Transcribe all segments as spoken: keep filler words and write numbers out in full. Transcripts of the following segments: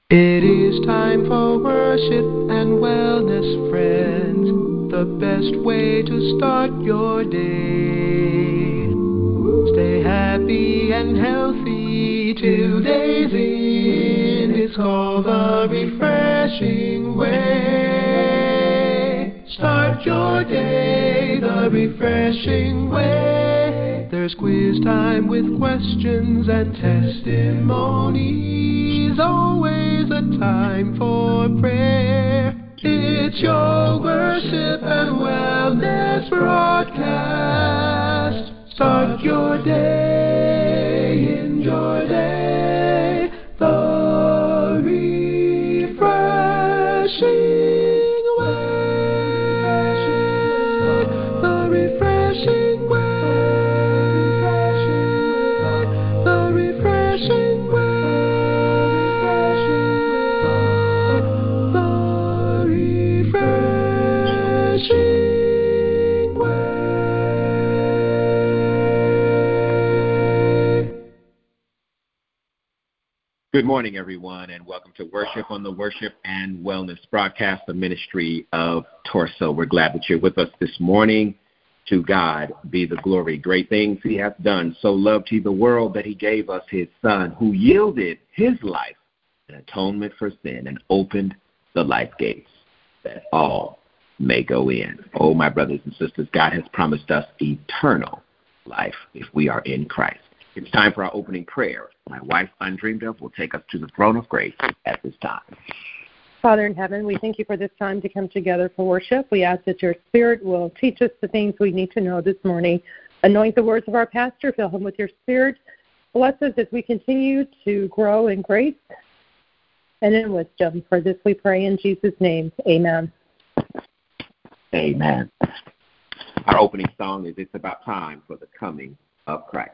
It is time for worship and wellness, friends. The best way to start your day. Stay happy and healthy. Today's in is called the refreshing way. Start your day the refreshing way. There's quiz time with questions and testimonies. Always a time for prayer. It's your worship and wellness broadcast. Start your day, in your day, the refreshing way, the refreshing way, the refreshing way, the refreshing way. Good morning, everyone, and welcome to Worship on the Worship and Wellness broadcast, the ministry of Torso. We're glad that you're with us this morning. To God be the glory. Great things he hath done. So loved he the world that he gave us his son, who yielded his life in atonement for sin and opened the life gates that all may go in. Oh, my brothers and sisters, God has promised us eternal life if we are in Christ. It's time for our opening prayer. My wife, Undreamed Of, will take us to the throne of grace at this time. Father in heaven, we thank you for this time to come together for worship. We ask that your Spirit will teach us the things we need to know this morning. Anoint the words of our pastor, fill him with your Spirit. Bless us as we continue to grow in grace and in wisdom. For this we pray in Jesus' name. Amen. Amen. Our opening song is It's About Time for the Coming of Christ.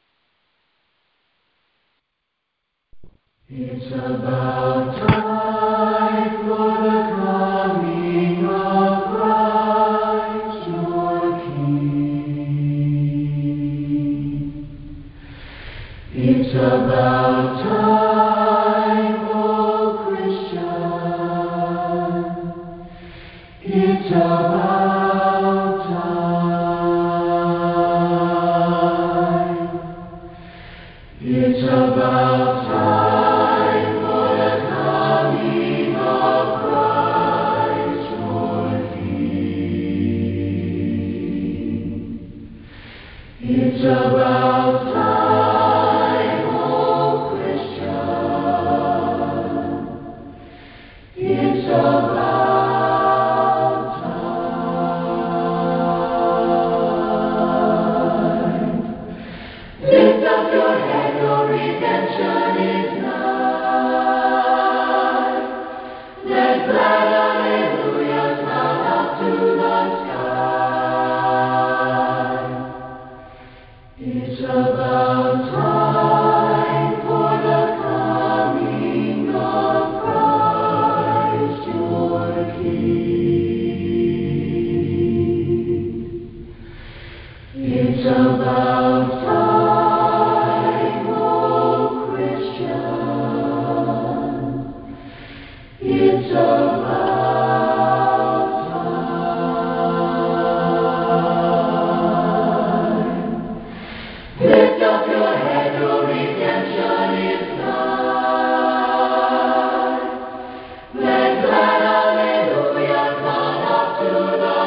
It's about time for the coming of Christ, your King. It's about time, oh Christian. It's about time. It's about time. It's about time, oh Christian. It's about time. Lift up your head, your redemption is nigh. Let glad hallelujahs mount up to the sky. It's about time for the coming of Christ, your King. It's about time, oh Christian. It's about time. Lift up your head, your redemption is nigh. Let glad hallelujahs mount up to the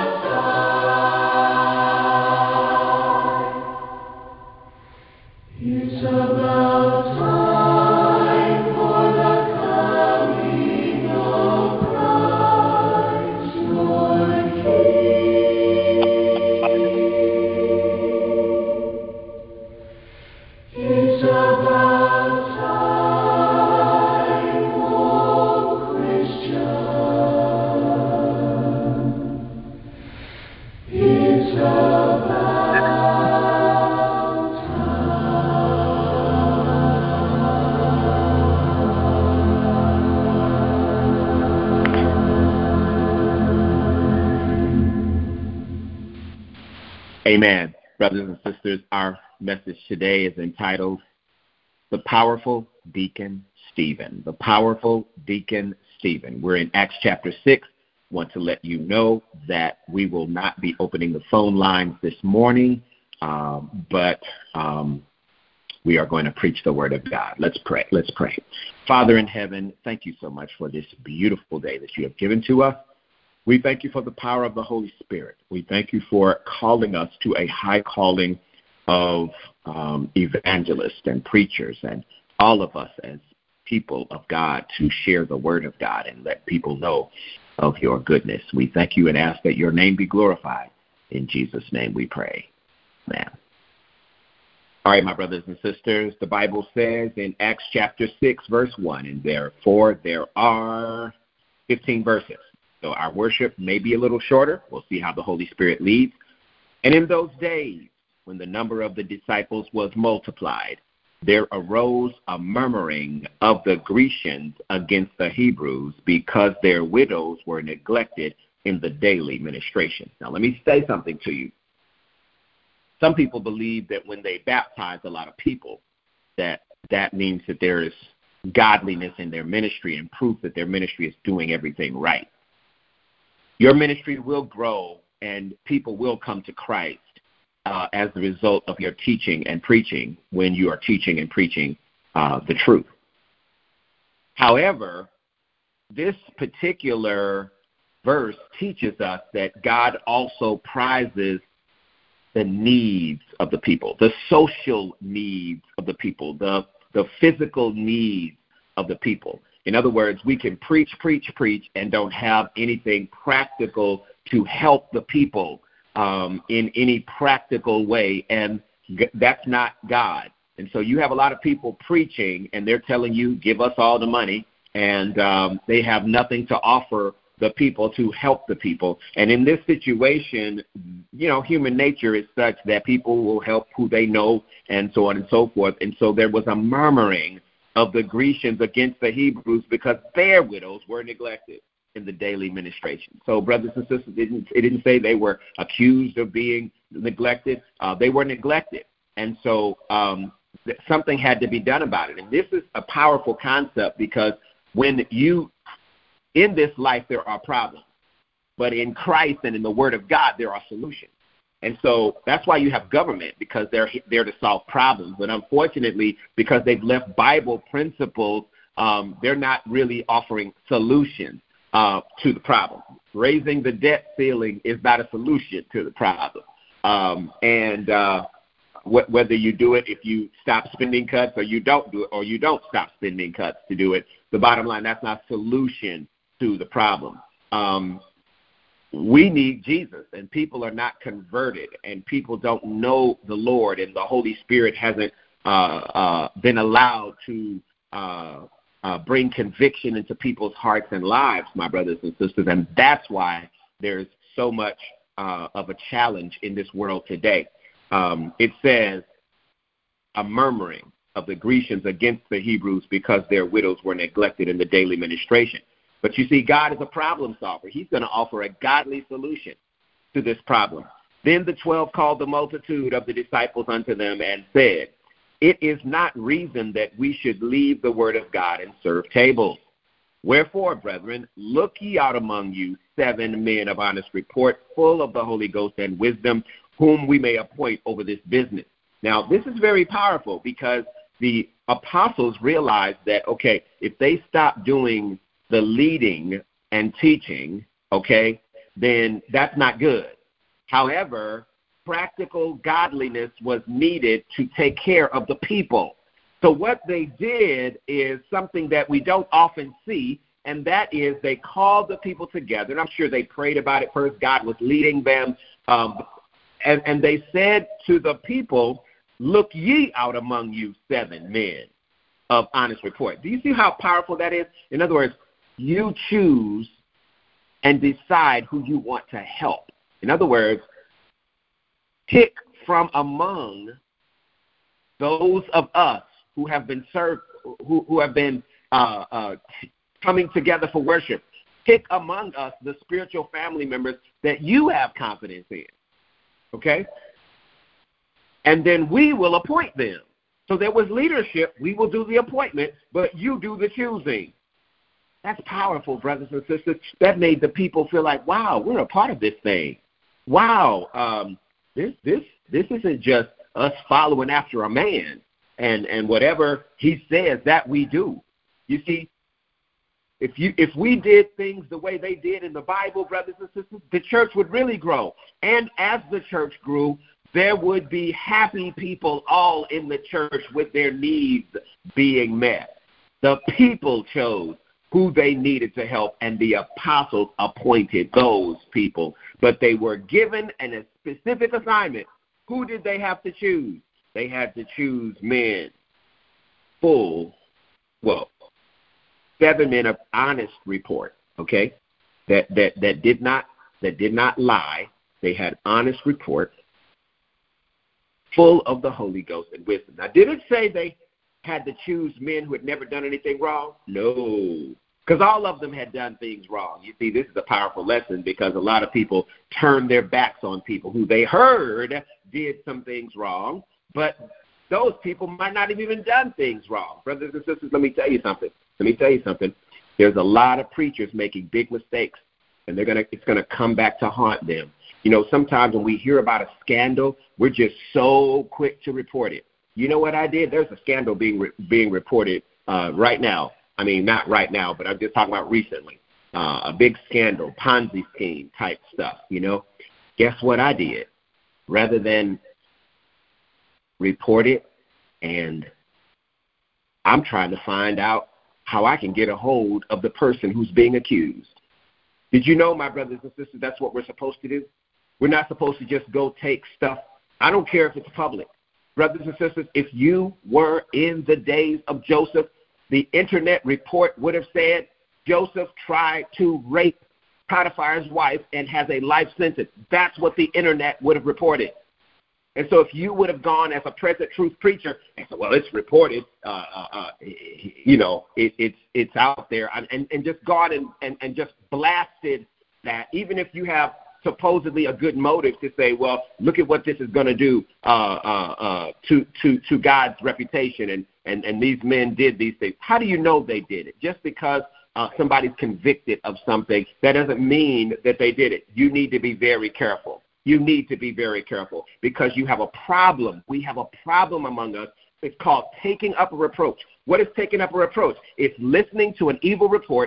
sky. It's about time for the coming of Christ, your King. It's about time, oh Christian. It's about Amen. Brothers and sisters, our message today is entitled The Powerful Deacon Stephen, the powerful deacon Stephen. We're in Acts chapter six. Want to let you know that we will not be opening the phone lines this morning, um, but um, we are going to preach the word of God. Let's pray. Let's pray. Father in heaven, thank you so much for this beautiful day that you have given to us. We thank you for the power of the Holy Spirit. We thank you for calling us to a high calling of um, evangelists and preachers and all of us as people of God to share the word of God and let people know of your goodness. We thank you and ask that your name be glorified. In Jesus' name we pray. Amen. All right, my brothers and sisters, the Bible says in Acts chapter six, verse one, and therefore there are fifteen verses. So our worship may be a little shorter. We'll see how the Holy Spirit leads. And in those days, when the number of the disciples was multiplied, there arose a murmuring of the Grecians against the Hebrews because their widows were neglected in the daily ministration. Now, let me say something to you. Some people believe that when they baptize a lot of people, that that means that there is godliness in their ministry and proof that their ministry is doing everything right. Your ministry will grow and people will come to Christ Uh, as a result of your teaching and preaching when you are teaching and preaching uh, the truth. However, this particular verse teaches us that God also prizes the needs of the people, the social needs of the people, the, the physical needs of the people. In other words, we can preach, preach, preach, and don't have anything practical to help the people Um, in any practical way, and g- that's not God. And so you have a lot of people preaching, and they're telling you, give us all the money, and um, they have nothing to offer the people to help the people. And in this situation, you know, human nature is such that people will help who they know, and so on and so forth. And so there was a murmuring of the Grecians against the Hebrews because their widows were neglected in the daily ministration. So brothers and sisters, it didn't, it didn't say they were accused of being neglected. Uh, they were neglected. And so um, th- something had to be done about it. And this is a powerful concept because when you, in this life, there are problems. But in Christ and in the Word of God, there are solutions. And so that's why you have government, because they're there to solve problems. But unfortunately, because they've left Bible principles, um, they're not really offering solutions Uh, to the problem. Raising the debt ceiling is not a solution to the problem. Um, and uh, wh- whether you do it if you stop spending cuts or you don't do it, or you don't stop spending cuts to do it, the bottom line, that's not a solution to the problem. Um, we need Jesus, and people are not converted, and people don't know the Lord, and the Holy Spirit hasn't uh, uh, been allowed to uh Uh, bring conviction into people's hearts and lives, my brothers and sisters, and that's why there's so much uh, of a challenge in this world today. Um, it says a murmuring of the Grecians against the Hebrews because their widows were neglected in the daily ministration. But you see, God is a problem solver. He's going to offer a godly solution to this problem. Then the twelve called the multitude of the disciples unto them and said, it is not reason that we should leave the word of God and serve tables. Wherefore, brethren, look ye out among you seven men of honest report, full of the Holy Ghost and wisdom, whom we may appoint over this business. Now, this is very powerful because the apostles realized that, okay, if they stop doing the leading and teaching, okay, then that's not good. However, practical godliness was needed to take care of the people. So what they did is something that we don't often see, and that is they called the people together. And I'm sure they prayed about it first. God was leading them. Um, and, and they said to the people, look ye out among you seven men of honest report. Do you see how powerful that is? In other words, you choose and decide who you want to help. In other words, pick from among those of us who have been served, who, who have been uh, uh, coming together for worship. Pick among us the spiritual family members that you have confidence in, okay? And then we will appoint them. So there was leadership. We will do the appointment, but you do the choosing. That's powerful, brothers and sisters. That made the people feel like, wow, we're a part of this thing. Wow, um, this this this isn't just us following after a man and, and whatever he says that we do. You see, if you if we did things the way they did in the Bible, brothers and sisters, the church would really grow. And as the church grew, there would be happy people all in the church with their needs being met. The people chose who they needed to help, and the apostles appointed those people. But they were given an, a specific assignment. Who did they have to choose? They had to choose men full, well, seven men of honest report, okay, that, that, that, did not, that did not lie. They had honest report, full of the Holy Ghost and wisdom. Now, did it say they had to choose men who had never done anything wrong? No, because all of them had done things wrong. You see, this is a powerful lesson because a lot of people turn their backs on people who they heard did some things wrong, but those people might not have even done things wrong. Brothers and sisters, let me tell you something. Let me tell you something. There's a lot of preachers making big mistakes, and they're gonna it's gonna come back to haunt them. You know, sometimes when we hear about a scandal, we're just so quick to report it. You know what I did? There's a scandal being re- being reported uh, right now. I mean, not right now, but I'm just talking about recently. Uh, a big scandal, Ponzi scheme type stuff, you know. Guess what I did? Rather than report it, and I'm trying to find out how I can get a hold of the person who's being accused. Did you know, my brothers and sisters, that's what we're supposed to do? We're not supposed to just go take stuff. I don't care if it's public. Brothers and sisters, if you were in the days of Joseph, the internet report would have said Joseph tried to rape Potiphar's wife and has a life sentence. That's what the internet would have reported. And so if you would have gone as a present truth preacher and said, well, it's reported, uh, uh, uh, you know, it, it's it's out there, and, and just gone and, and, and just blasted that, even if you have supposedly a good motive to say, well, look at what this is going to do uh, uh, uh, to, to, to God's reputation, and, and, and these men did these things. How do you know they did it? Just because uh, somebody's convicted of something, that doesn't mean that they did it. You need to be very careful. You need to be very careful because you have a problem. We have a problem among us. It's called taking up a reproach. What is taking up a reproach? It's listening to an evil report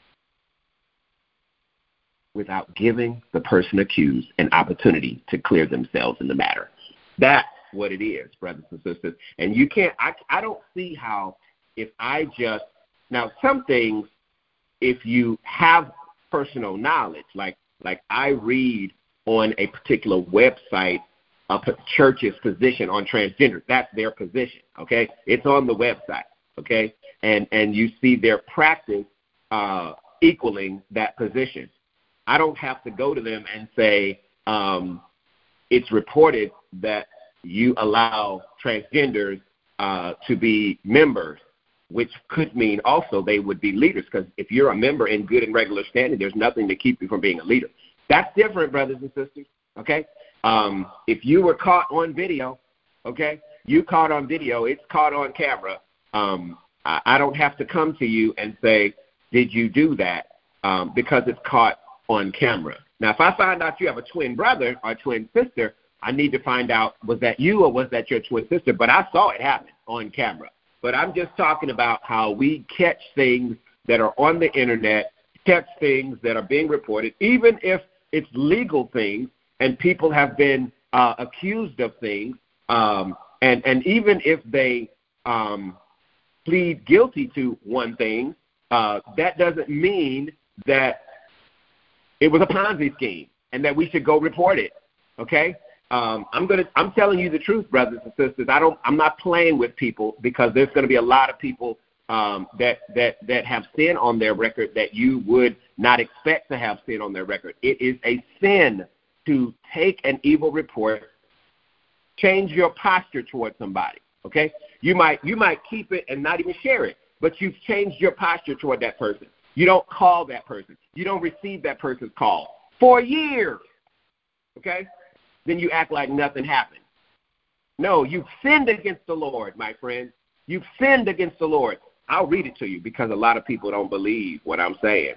without giving the person accused an opportunity to clear themselves in the matter. That's what it is, brothers and sisters. And you can't, I, I don't see how if I just, now some things, if you have personal knowledge, like like I read on a particular website a church's position on transgender, that's their position, okay? It's on the website, okay? And and you see their practice uh, equaling that position. I don't have to go to them and say, um, it's reported that you allow transgenders uh, to be members, which could mean also they would be leaders, because if you're a member in good and regular standing, there's nothing to keep you from being a leader. That's different, brothers and sisters, okay? Um, if you were caught on video, okay, you caught on video, it's caught on camera, um, I, I don't have to come to you and say, did you do that, um, because it's caught on camera. Now, if I find out you have a twin brother or a twin sister, I need to find out, was that you or was that your twin sister? But I saw it happen on camera. But I'm just talking about how we catch things that are on the internet, catch things that are being reported, even if it's legal things and people have been uh, accused of things, um, and, and even if they um, plead guilty to one thing, uh, that doesn't mean that it was a Ponzi scheme and that we should go report it, okay? Um, I'm gonna. I'm telling you the truth, brothers and sisters. I don't. I'm not playing with people, because there's going to be a lot of people um, that that that have sin on their record that you would not expect to have sin on their record. It is a sin to take an evil report, change your posture towards somebody. Okay, you might you might keep it and not even share it, but you've changed your posture toward that person. You don't call that person. You don't receive that person's call for years. Okay. Then you act like nothing happened. No, you've sinned against the Lord, my friend. You've sinned against the Lord. I'll read it to you because a lot of people don't believe what I'm saying.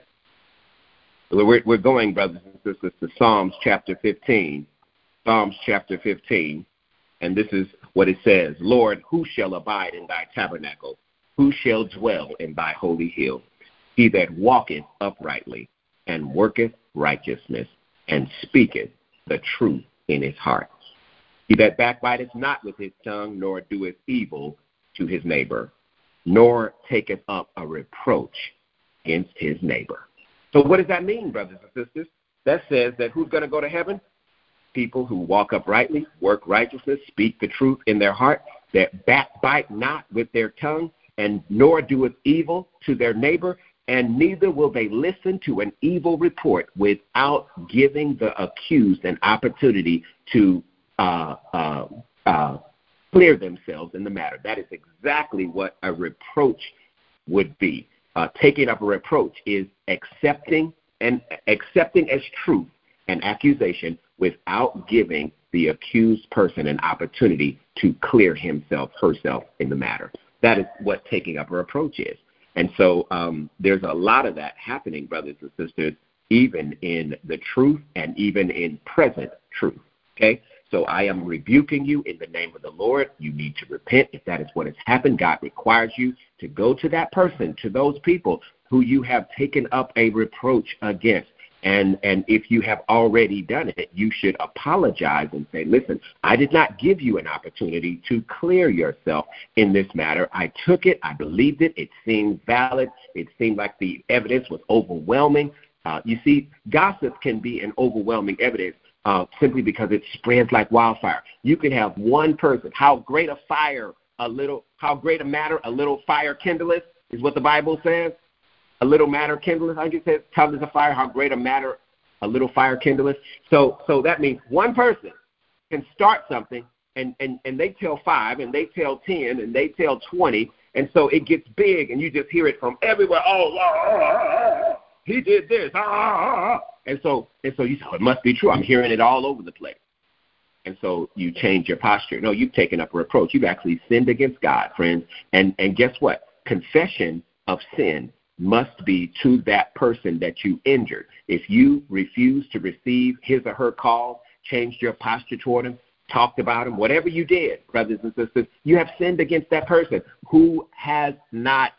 We're, we're going, brothers and sisters, to Psalms chapter fifteen. Psalms chapter fifteen. And this is what it says. Lord, who shall abide in thy tabernacle? Who shall dwell in thy holy hill? He that walketh uprightly and worketh righteousness and speaketh the truth in his heart. He that backbiteth not with his tongue, nor doeth evil to his neighbor, nor taketh up a reproach against his neighbor. So what does that mean, brothers and sisters? That says that who's going to go to heaven? People who walk uprightly, work righteousness, speak the truth in their heart, that backbite not with their tongue, and nor doeth evil to their neighbor, and neither will they listen to an evil report without giving the accused an opportunity to uh, uh, uh, clear themselves in the matter. That is exactly what a reproach would be. Uh, taking up a reproach is accepting and accepting as truth an accusation without giving the accused person an opportunity to clear himself, herself in the matter. That is what taking up a reproach is. And so um, there's a lot of that happening, brothers and sisters, even in the truth and even in present truth. Okay? So I am rebuking you in the name of the Lord. You need to repent if that is what has happened. God requires you to go to that person, to those people who you have taken up a reproach against. And and if you have already done it, you should apologize and say, listen, I did not give you an opportunity to clear yourself in this matter. I took it. I believed it. It seemed valid. It seemed like the evidence was overwhelming. Uh, you see, gossip can be an overwhelming evidence uh, simply because it spreads like wildfire. You can have one person. How great a fire, a little, how great a matter, a little fire kindleth is what the Bible says. A little matter kindleth, I guess it says, a fire, how great a matter a little fire kindleth. So so that means one person can start something, and, and, and they tell five, and they tell ten, and they tell twenty, and so it gets big, and you just hear it from everywhere. Oh, ah, ah, ah, he did this. Ah, ah, ah. And so and so you say, oh, it must be true. I'm hearing it all over the place. And so you change your posture. No, you've taken up a reproach. You've actually sinned against God, friends. And and guess what? Confession of sin must be to that person that you injured. If you refuse to receive his or her call, changed your posture toward him, talked about him, whatever you did, brothers and sisters, you have sinned against that person who has not,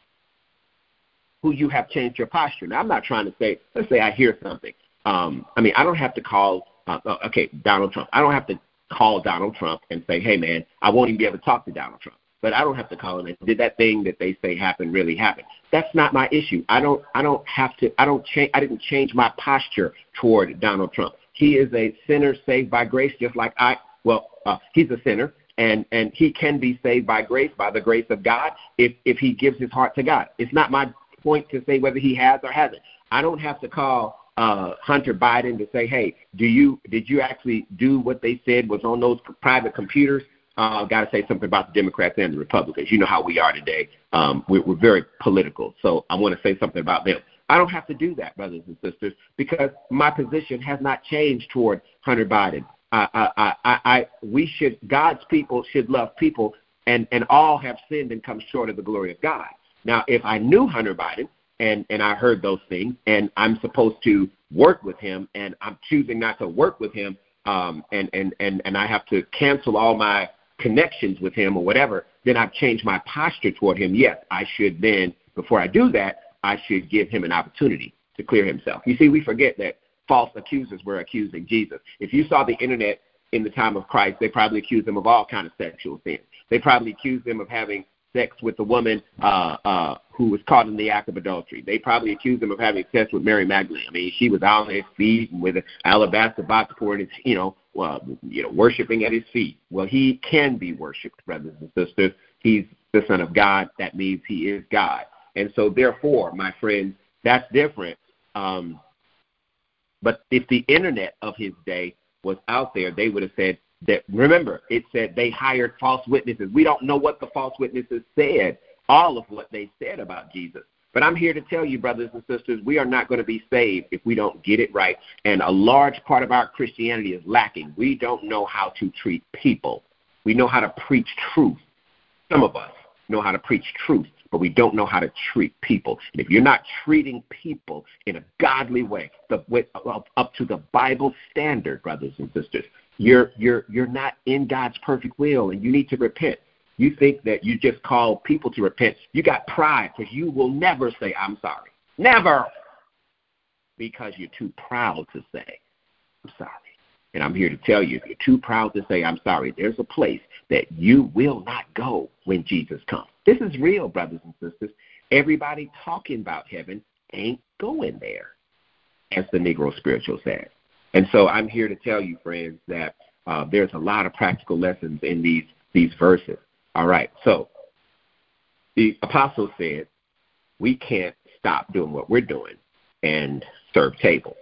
who you have changed your posture. Now, I'm not trying to say, let's say I hear something. Um, I mean, I don't have to call, uh, okay, Donald Trump. I don't have to call Donald Trump and say, hey, man, I won't even be able to talk to Donald Trump. But I don't have to call him and did that thing that they say happened really happen. That's not my issue. I don't I don't have to I don't change I didn't change my posture toward Donald Trump. He is a sinner saved by grace, just like I well, uh, he's a sinner and, and he can be saved by grace, by the grace of God, if, if he gives his heart to God. It's not my point to say whether he has or hasn't. I don't have to call uh, Hunter Biden to say, hey, do you did you actually do what they said was on those private computers? Uh, got to say something about the Democrats and the Republicans. You know how we are today. Um, we're, we're very political, so I want to say something about them. I don't have to do that, brothers and sisters, because my position has not changed toward Hunter Biden. I, I, I, I, we should, God's people should love people, and, and all have sinned and come short of the glory of God. Now, if I knew Hunter Biden and, and I heard those things, and I'm supposed to work with him, and I'm choosing not to work with him, um, and, and, and, and I have to cancel all my connections with him or whatever, then I've changed my posture toward him. Yes, I should then, before I do that, I should give him an opportunity to clear himself. You see, we forget that false accusers were accusing Jesus. If you saw the internet in the time of Christ, they probably accused him of all kinds of sexual sins. They probably accused him of having sex with a woman uh, uh, who was caught in the act of adultery. They probably accused him of having sex with Mary Magdalene. I mean, she was on his feet with an alabaster box poured his, you know, uh, you know, worshiping at his feet. Well, he can be worshipped, brothers and sisters. He's the Son of God. That means he is God. And so, therefore, my friends, that's different. Um, but if the internet of his day was out there, they would have said, that, remember, it said they hired false witnesses. We don't know what the false witnesses said, all of what they said about Jesus. But I'm here to tell you, brothers and sisters, we are not going to be saved if we don't get it right. And a large part of our Christianity is lacking. We don't know how to treat people. We know how to preach truth. Some of us know how to preach truth, but we don't know how to treat people. And if you're not treating people in a godly way, the way up, up to the Bible standard, brothers and sisters, you're you're you're not in God's perfect will, and you need to repent. You think that you just call people to repent. You got pride, because you will never say, I'm sorry. Never. Because you're too proud to say, I'm sorry. And I'm here to tell you, if you're too proud to say, I'm sorry, there's a place that you will not go when Jesus comes. This is real, brothers and sisters. Everybody talking about heaven ain't going there, as the Negro spiritual said. And so I'm here to tell you, friends, that uh, there's a lot of practical lessons in these, these verses. All right, so the apostle said, we can't stop doing what we're doing and serve table.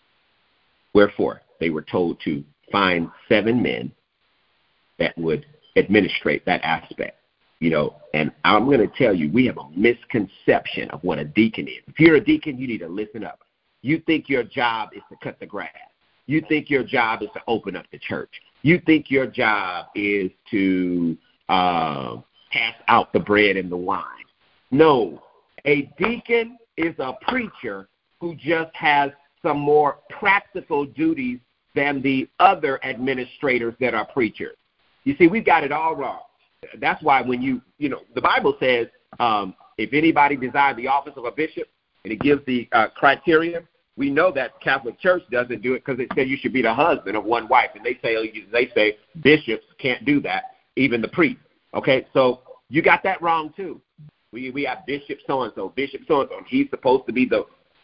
Wherefore, they were told to find seven men that would administrate that aspect. You know, and I'm going to tell you, we have a misconception of what a deacon is. If you're a deacon, you need to listen up. You think your job is to cut the grass. You think your job is to open up the church. You think your job is to uh, pass out the bread and the wine. No, a deacon is a preacher who just has some more practical duties than the other administrators that are preachers. You see, we've got it all wrong. That's why when you, you know, the Bible says um, if anybody desires the office of a bishop, and it gives the uh, criteria, we know that Catholic Church doesn't do it because it says you should be the husband of one wife, and they say they say bishops can't do that, even the priest. Okay, so you got that wrong too. We we have Bishop so-and-so, Bishop so-and-so, and he's supposed to be the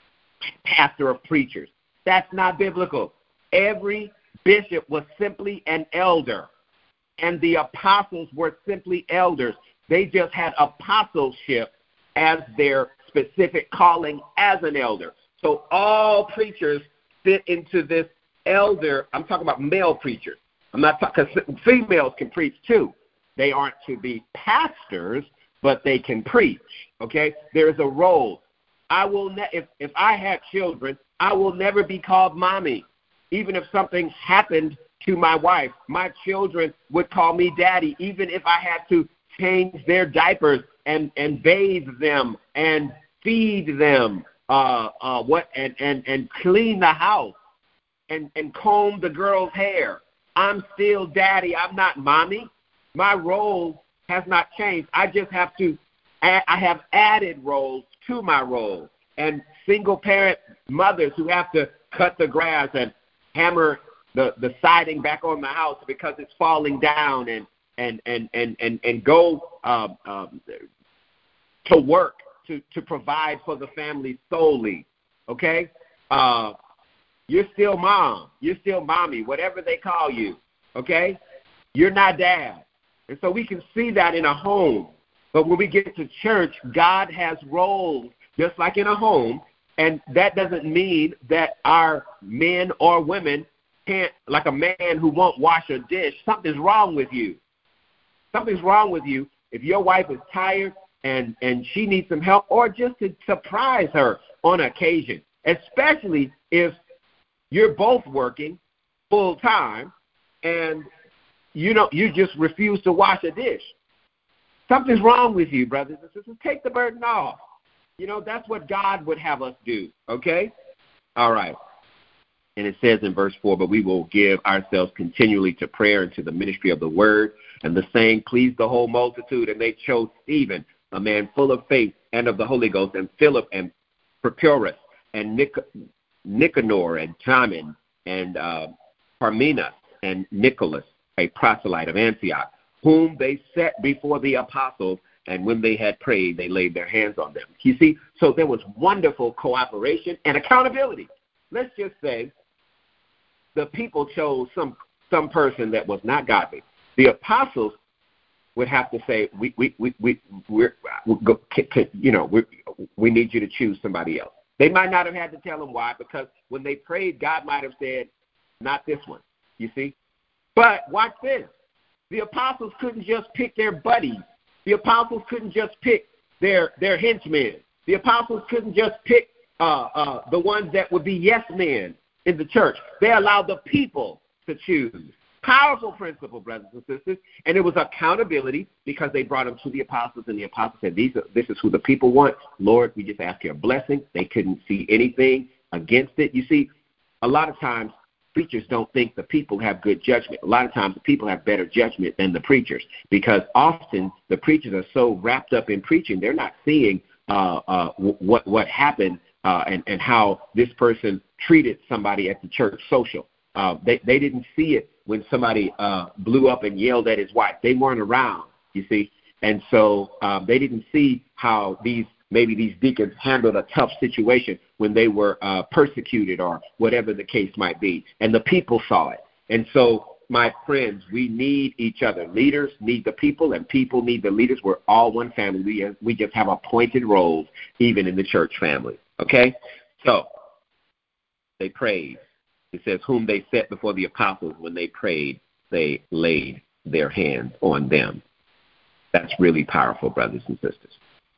pastor of preachers. That's not biblical. Every bishop was simply an elder, and the apostles were simply elders. They just had apostleship as their specific calling as an elder. So all preachers fit into this elder. I'm talking about male preachers. I'm not talking, because females can preach too. They aren't to be pastors, but they can preach. Okay, there is a role. I will ne- if if I had children, I will never be called mommy. Even if something happened to my wife, my children would call me daddy, even if I had to change their diapers and, and bathe them and feed them, uh, uh, what and, and, and clean the house and, and comb the girl's hair. I'm still daddy. I'm not mommy. My role has not changed. I just have to add, I have added roles to my role. And single parent mothers who have to cut the grass and hammer the, the siding back on the house because it's falling down, and and and and and, and go um, um, to work to, to provide for the family solely. Okay, uh, you're still mom. You're still mommy. Whatever they call you. Okay, you're not dad. And so we can see that in a home. But when we get to church, God has roles just like in a home. And that doesn't mean that our men or women can't, like a man who won't wash a dish. Something's wrong with you. Something's wrong with you if your wife is tired and, and she needs some help, or just to surprise her on occasion, especially if you're both working full time and you know you just refuse to wash a dish. Something's wrong with you, brothers and sisters. Take the burden off. You know, that's what God would have us do, okay? All right. And it says in verse four, but we will give ourselves continually to prayer and to the ministry of the word. And the saying pleased the whole multitude, and they chose Stephen, a man full of faith and of the Holy Ghost, and Philip and Prochorus and Nic- Nicanor and Timon and uh, Parmenas and Nicholas, a proselyte of Antioch, whom they set before the apostles, and when they had prayed, they laid their hands on them. You see, so there was wonderful cooperation and accountability. Let's just say the people chose some some person that was not godly. The apostles would have to say, we we we we we're, we're you know we we need you to choose somebody else. They might not have had to tell them why, because when they prayed, God might have said, not this one. You see, but watch this. The apostles couldn't just pick their buddies. The apostles couldn't just pick their, their henchmen. The apostles couldn't just pick uh, uh, the ones that would be yes men in the church. They allowed the people to choose. Powerful principle, brothers and sisters. And it was accountability because they brought them to the apostles, and the apostles said, These are, this is who the people want. Lord, we just ask your blessing. They couldn't see anything against it. You see, a lot of times preachers don't think the people have good judgment. A lot of times the people have better judgment than the preachers because often the preachers are so wrapped up in preaching, they're not seeing uh, uh, what, what happened uh, and, and how this person treated somebody at the church social. Uh, they, they didn't see it when somebody uh, blew up and yelled at his wife. They weren't around, you see. And so um, they didn't see how these maybe these deacons handled a tough situation when they were uh, persecuted or whatever the case might be. And the people saw it. And so, my friends, we need each other. Leaders need the people, and people need the leaders. We're all one family. We, we just have appointed roles, even in the church family. Okay? So, they prayed. It says, whom they set before the apostles. When they prayed, they laid their hands on them. That's really powerful, brothers and sisters.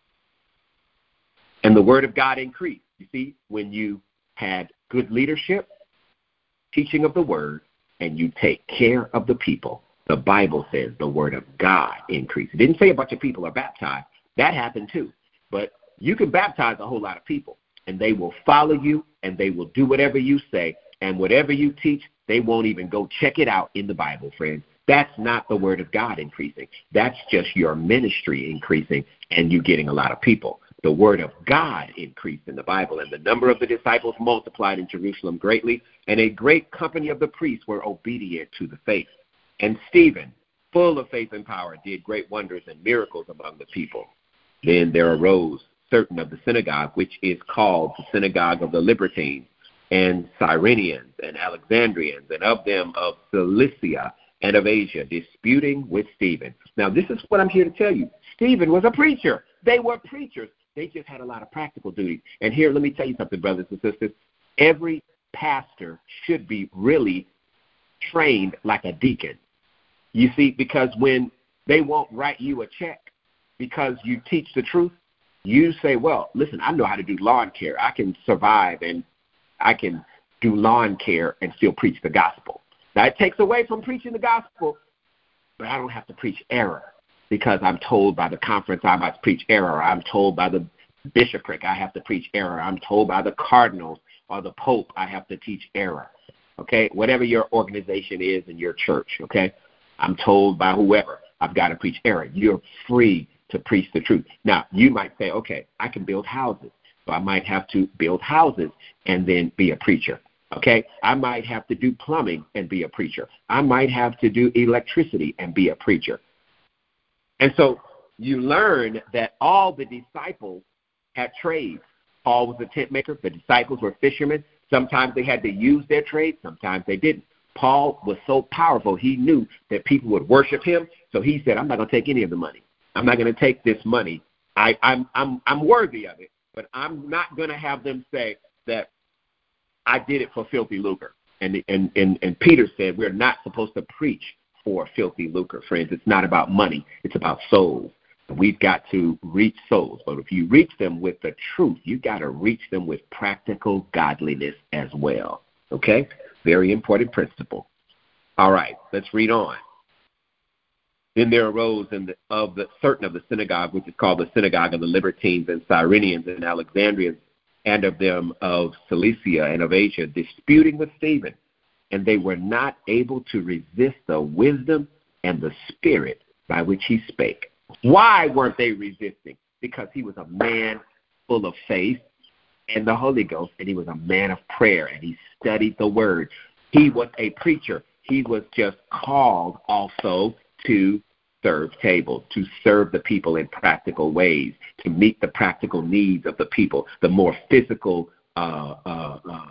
And the word of God increased. You see, when you had good leadership, teaching of the word, and you take care of the people, the Bible says the word of God increased. It didn't say a bunch of people are baptized. That happened too. But you can baptize a whole lot of people, and they will follow you, and they will do whatever you say. And whatever you teach, they won't even go check it out in the Bible, friends. That's not the word of God increasing. That's just your ministry increasing and you getting a lot of people. The word of God increased in the Bible, and the number of the disciples multiplied in Jerusalem greatly, and a great company of the priests were obedient to the faith. And Stephen, full of faith and power, did great wonders and miracles among the people. Then there arose certain of the synagogue, which is called the synagogue of the Libertines, and Cyrenians and Alexandrians, and of them of Cilicia and of Asia, disputing with Stephen. Now, this is what I'm here to tell you. Stephen was a preacher. They were preachers. They just had a lot of practical duties. And here, let me tell you something, brothers and sisters. Every pastor should be really trained like a deacon. You see, because when they won't write you a check because you teach the truth, you say, well, listen, I know how to do lawn care. I can survive and I can do lawn care and still preach the gospel. Now, it takes away from preaching the gospel, but I don't have to preach error because I'm told by the conference I must preach error. I'm told by the bishopric I have to preach error. I'm told by the cardinals or the pope I have to teach error. Okay? Whatever your organization is in your church, okay? I'm told by whoever I've got to preach error. You're free to preach the truth. Now, you might say, okay, I can build houses. So I might have to build houses and then be a preacher, okay? I might have to do plumbing and be a preacher. I might have to do electricity and be a preacher. And so you learn that all the disciples had trades. Paul was a tent maker. The disciples were fishermen. Sometimes they had to use their trade. Sometimes they didn't. Paul was so powerful, he knew that people would worship him. So he said, I'm not going to take any of the money. I'm not going to take this money. I, I'm, I'm, I'm worthy of it. But I'm not going to have them say that I did it for filthy lucre. And, and, and, and Peter said we're not supposed to preach for filthy lucre, friends. It's not about money. It's about souls. We've got to reach souls. But if you reach them with the truth, you've got to reach them with practical godliness as well. Okay? Very important principle. All right, let's read on. Then there arose in the, of the certain of the synagogue, which is called the synagogue of the Libertines and Cyrenians and Alexandrians, and of them of Cilicia and of Asia, disputing with Stephen. And they were not able to resist the wisdom and the spirit by which he spake. Why weren't they resisting? Because he was a man full of faith and the Holy Ghost, and he was a man of prayer, and he studied the word. He was a preacher. He was just called also to serve tables, to serve the people in practical ways, to meet the practical needs of the people, the more physical uh, uh, uh,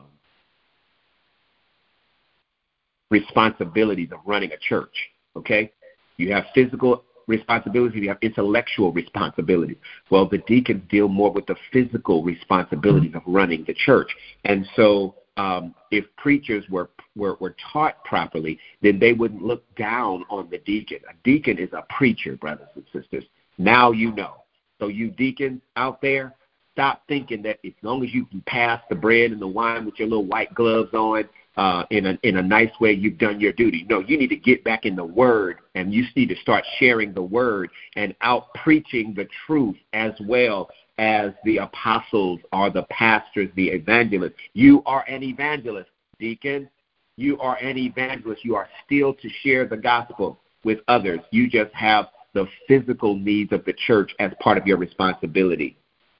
responsibilities of running a church, okay? You have physical responsibilities, you have intellectual responsibilities. Well, the deacons deal more with the physical responsibilities of running the church. And so um, if preachers were, were were taught properly, then they wouldn't look down on the deacon. A deacon is a preacher, brothers and sisters. Now you know. So you deacons out there, stop thinking that as long as you can pass the bread and the wine with your little white gloves on, uh, in a in a nice way, you've done your duty. No, you need to get back in the Word, and you need to start sharing the Word and out preaching the truth as well as the apostles or the pastors, the evangelists. You are an evangelist, deacon. You are an evangelist. You are still to share the gospel with others. You just have the physical needs of the church as part of your responsibility.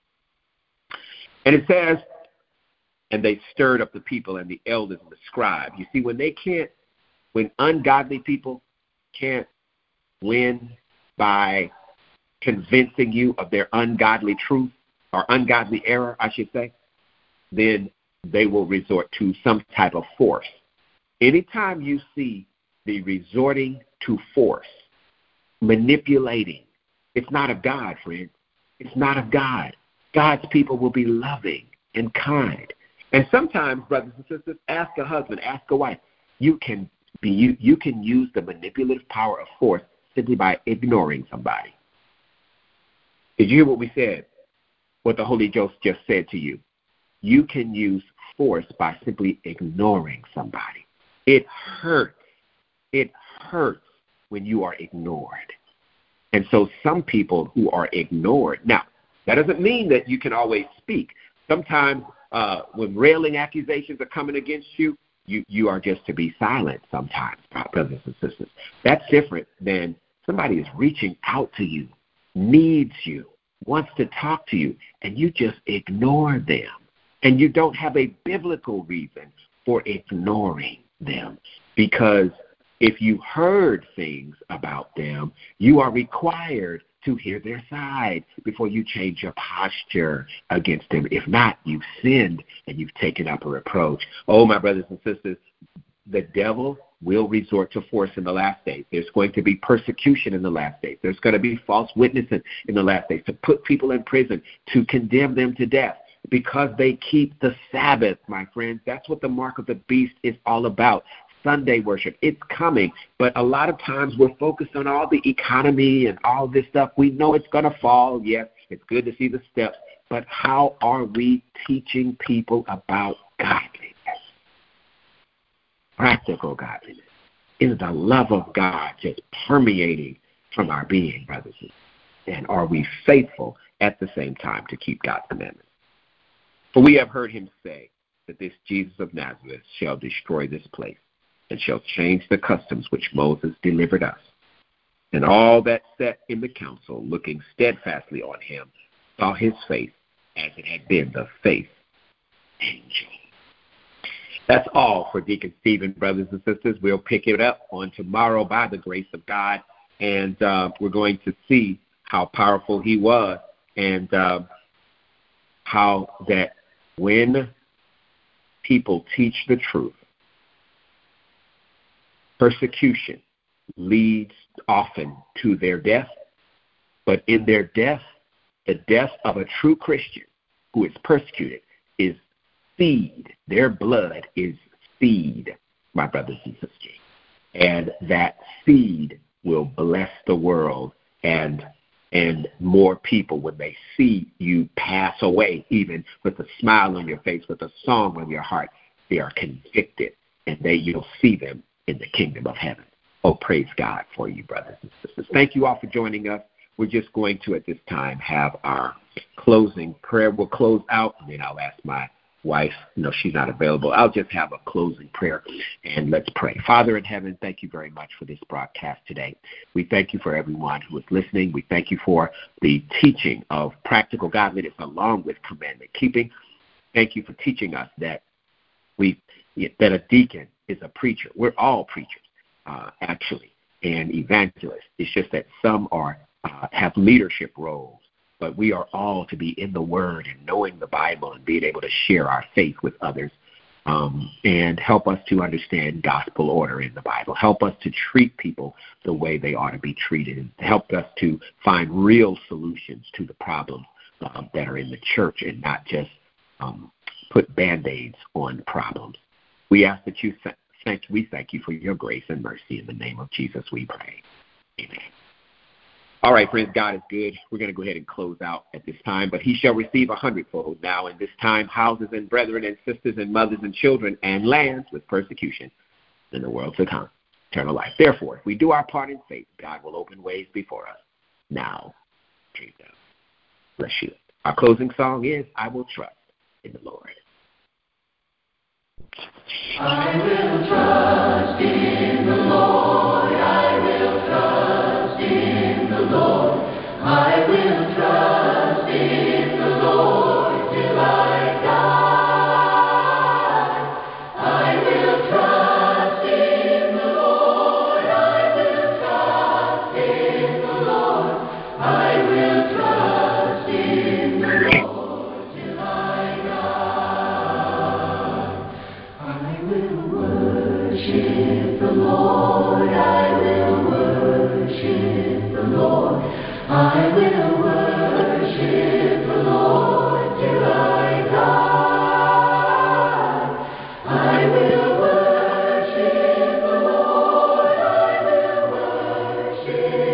And it says, and they stirred up the people and the elders and the scribes. You see, when they can't, when ungodly people can't win by convincing you of their ungodly truth or ungodly error, I should say, then they will resort to some type of force. Anytime you see the resorting to force, manipulating, it's not of God, friend. It's not of God. God's people will be loving and kind. And sometimes, brothers and sisters, ask a husband, ask a wife. You can be you, you can use the manipulative power of force simply by ignoring somebody. Did you hear what we said? What the Holy Ghost just said to you? You can use force by simply ignoring somebody. It hurts. It hurts when you are ignored. And so some people who are ignored, now, that doesn't mean that you can always speak. Sometimes uh, when railing accusations are coming against you, you, you are just to be silent sometimes, brothers and sisters. That's different than somebody is reaching out to you, needs you, wants to talk to you, and you just ignore them. And you don't have a biblical reason for ignoring them, because if you heard things about them, you are required to hear their side before you change your posture against them. If not, you've sinned and you've taken up a reproach. Oh, my brothers and sisters, the devil will resort to force in the last days. There's going to be persecution in the last days. There's going to be false witnessing in the last days, to put people in prison, to condemn them to death because they keep the Sabbath, my friends. That's what the mark of the beast is all about. Sunday worship. It's coming, but a lot of times we're focused on all the economy and all this stuff. We know it's going to fall. Yes, it's good to see the steps, but how are we teaching people about godliness? Practical godliness. Is the love of God just permeating from our being, brothers and sisters? And are we faithful at the same time to keep God's commandments? For we have heard him say that this Jesus of Nazareth shall destroy this place, and shall change the customs which Moses delivered us. And all that sat in the council, looking steadfastly on him, saw his face as it had been the face of an angel. That's all for Deacon Stephen, brothers and sisters. We'll pick it up on tomorrow by the grace of God, and uh, we're going to see how powerful he was, and uh, how that when people teach the truth, persecution leads often to their death, but in their death, the death of a true Christian who is persecuted is seed. Their blood is seed, my brothers and sisters. And that seed will bless the world, and and more people, when they see you pass away, even with a smile on your face, with a song on your heart, they are convicted, and they you'll see them in the kingdom of heaven. Oh, praise God for you, brothers and sisters. Thank you all for joining us. We're just going to, at this time, have our closing prayer. We'll close out, and then I'll ask my wife. No, she's not available. I'll just have a closing prayer, and let's pray. Father in heaven, thank you very much for this broadcast today. We thank you for everyone who is listening. We thank you for the teaching of practical godliness along with commandment keeping. Thank you for teaching us that we that a deacon is a preacher. We're all preachers, uh, actually, and evangelists. It's just that some are uh, have leadership roles, but we are all to be in the Word and knowing the Bible and being able to share our faith with others, um, and help us to understand gospel order in the Bible. Help us to treat people the way they ought to be treated, and help us to find real solutions to the problems um, that are in the church, and not just um, put Band-Aids on problems. We ask that you thank we thank you for your grace and mercy. In the name of Jesus we pray. Amen. All right, friends, God is good. We're going to go ahead and close out at this time. But he shall receive a hundredfold now in this time, houses and brethren and sisters and mothers and children and lands with persecution in the world to come, eternal life. Therefore, if we do our part in faith, God will open ways before us. Now, Jesus, bless you. Our closing song is, I Will Trust in the Lord. I will trust in the Lord. I will trust in the Lord. I will trust in the Lord till I die. I will trust in the Lord. I will trust in the Lord. I will trust in the Lord till I die. I will worship the Lord. I will worship the Lord. I will worship the Lord till I die. I will worship the Lord. I will worship